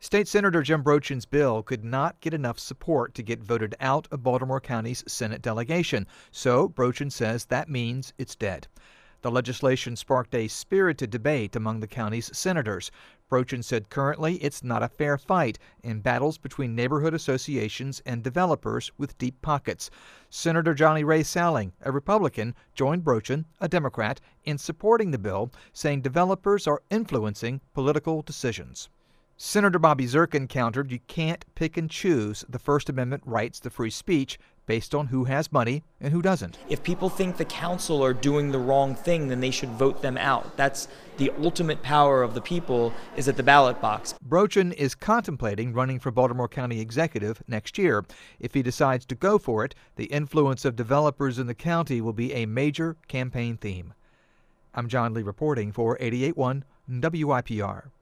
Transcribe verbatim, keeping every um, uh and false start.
State Senator Jim Brochen's bill could not get enough support to get voted out of Baltimore County's Senate delegation, so Brochen says that means it's dead. The legislation sparked a spirited debate among the county's senators. Brochen said currently it's not a fair fight in battles between neighborhood associations and developers with deep pockets. Senator Johnny Ray Salling, a Republican, joined Brochen, a Democrat, in supporting the bill, saying developers are influencing political decisions. Senator Bobby Zirkin countered you can't pick and choose the First Amendment rights to free speech based on who has money and who doesn't. If people think the council are doing the wrong thing, then they should vote them out. That's the ultimate power of the people, is at the ballot box. Brochen is contemplating running for Baltimore County Executive next year. If he decides to go for it, the influence of developers in the county will be a major campaign theme. I'm John Lee reporting for eighty-eight point one W I P R.